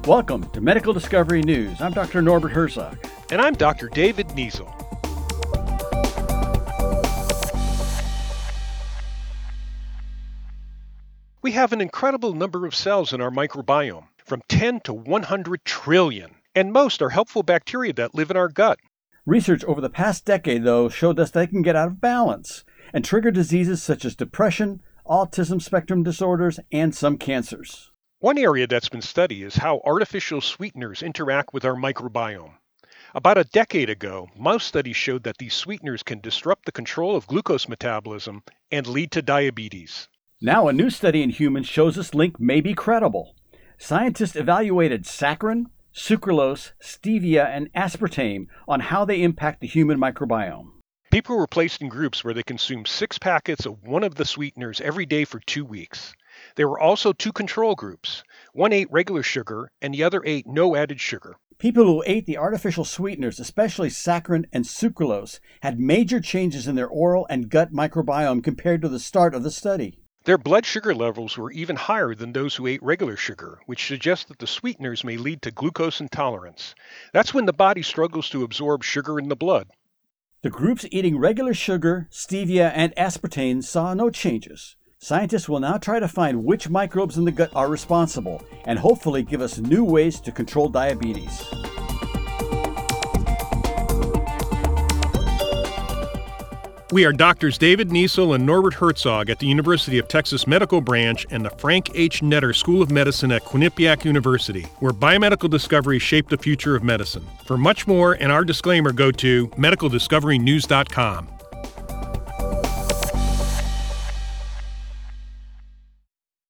Welcome to Medical Discovery News. I'm Dr. Norbert Herzog. And I'm Dr. David Niesel. We have an incredible number of cells in our microbiome, from 10 to 100 trillion, and most are helpful bacteria that live in our gut. Research over the past decade, though, showed us they can get out of balance and trigger diseases such as depression, autism spectrum disorders, and some cancers. One area that's been studied is how artificial sweeteners interact with our microbiome. About a decade ago, mouse studies showed that these sweeteners can disrupt the control of glucose metabolism and lead to diabetes. Now, a new study in humans shows this link may be credible. Scientists evaluated saccharin, sucralose, stevia, and aspartame on how they impact the human microbiome. People were placed in groups where they consumed 6 packets of one of the sweeteners every day for 2 weeks. There were also 2 control groups. One ate regular sugar and the other ate no added sugar. People who ate the artificial sweeteners, especially saccharin and sucralose, had major changes in their oral and gut microbiome compared to the start of the study. Their blood sugar levels were even higher than those who ate regular sugar, which suggests that the sweeteners may lead to glucose intolerance. That's when the body struggles to absorb sugar in the blood. The groups eating regular sugar, stevia, and aspartame saw no changes. Scientists will now try to find which microbes in the gut are responsible and hopefully give us new ways to control diabetes. We are Doctors David Niesel and Norbert Herzog at the University of Texas Medical Branch and the Frank H. Netter School of Medicine at Quinnipiac University, where biomedical discoveries shape the future of medicine. For much more and our disclaimer, go to medicaldiscoverynews.com.